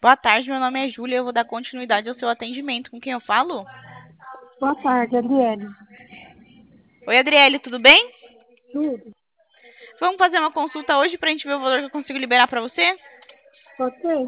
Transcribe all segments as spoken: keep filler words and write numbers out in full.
Boa tarde, meu nome é Júlia, eu vou dar continuidade ao seu atendimento. Com quem eu falo? Boa tarde, Adriele. Oi, Adriele, tudo bem? Tudo? Vamos fazer uma consulta hoje pra gente ver o valor que eu consigo liberar pra você? Pode ser?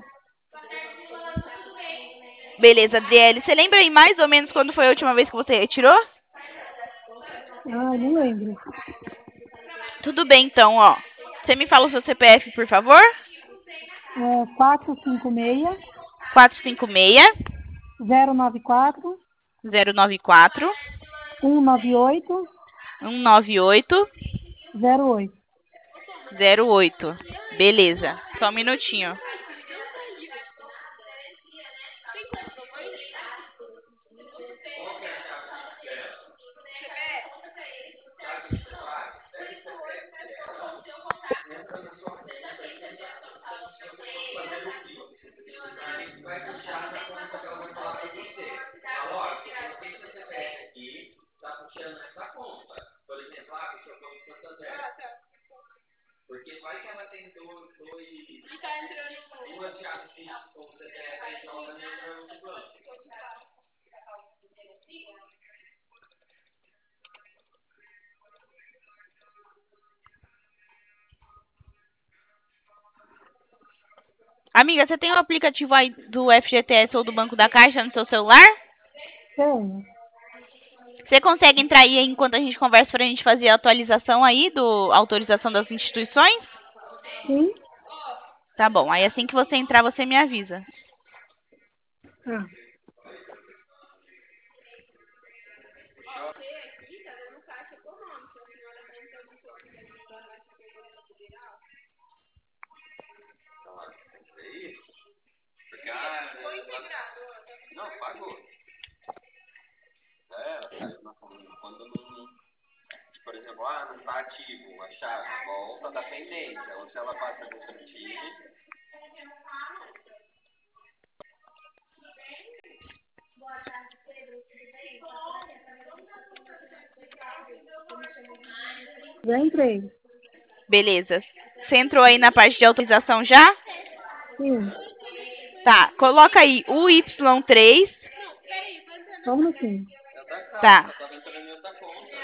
Beleza, Adriele. Você lembra aí mais ou menos quando foi a última vez que você retirou? Ah, não lembro. Tudo bem, então, ó. Você me fala o seu C P F, por favor? É quatro cinco seis, quatro cinco seis, zero nove quatro, zero nove quatro, um nove oito, um nove oito, zero oito. zero oito. Beleza. Só um minutinho. Amiga, você tem o aplicativo aí do F G T S ou do Banco da Caixa no seu celular? Tenho. Você consegue entrar aí enquanto a gente conversa pra gente fazer a atualização aí do autorização das instituições? Sim? Tá bom. Aí assim que você entrar, você me avisa. Ah, Não, pagou. É, quando não, por exemplo, ah, não está ativo a chave, volta da pendência, ou se ela passa do time. já entrei. Beleza. Você entrou aí na parte de autorização já? Sim. Tá. Coloca aí o Y três. Só um minutinho. Tá. Estava entrando em outra conta.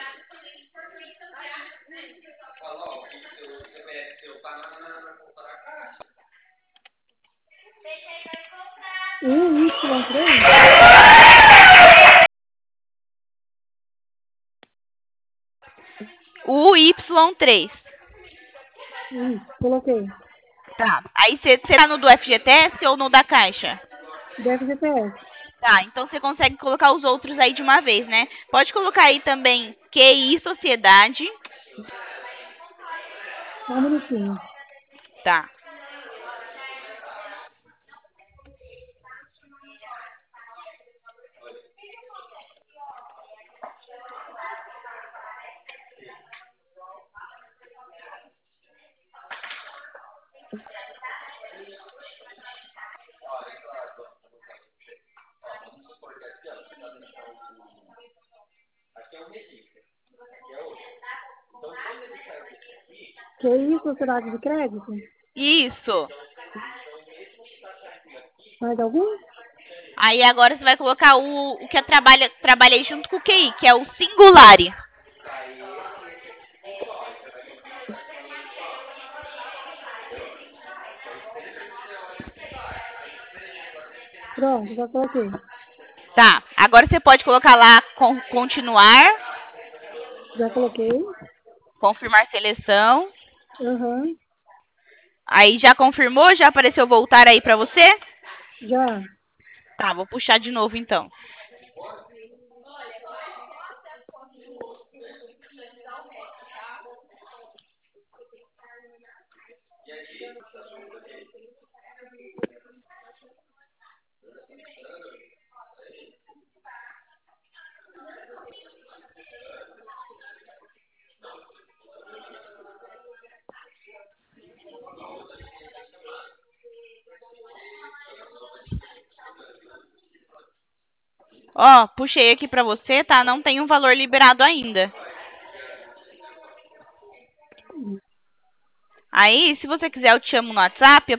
Fala, ó, que seu C P F seu tá na, na, na conta da caixa. um Y três? O Y três. Isso, coloquei. Tá. Aí você tá no do F G T S ou no da Caixa? Deve G P S. Tá, então você consegue colocar os outros aí de uma vez, né? Pode colocar aí também Q I Sociedade. Só um minutinho. Tá. Vamos supor que aqui, ó, você está deixando. Aqui é um registro, aqui é outro. Então, quando ele sai desse aqui, Que isso, sociedade de crédito? Isso. Mais algum? Aí agora você vai colocar o, o que eu trabalha, trabalhei junto com o Q I, que é o Singulari. Pronto, já coloquei. Tá. Agora você pode colocar lá con continuar, Já coloquei. confirmar seleção. Aham. Aí já confirmou? Já apareceu voltar aí pra você? Já. Tá, vou puxar de novo então. Ó, puxei aqui pra você, tá? Não tem um valor liberado ainda. Aí, se você quiser, eu te chamo no WhatsApp.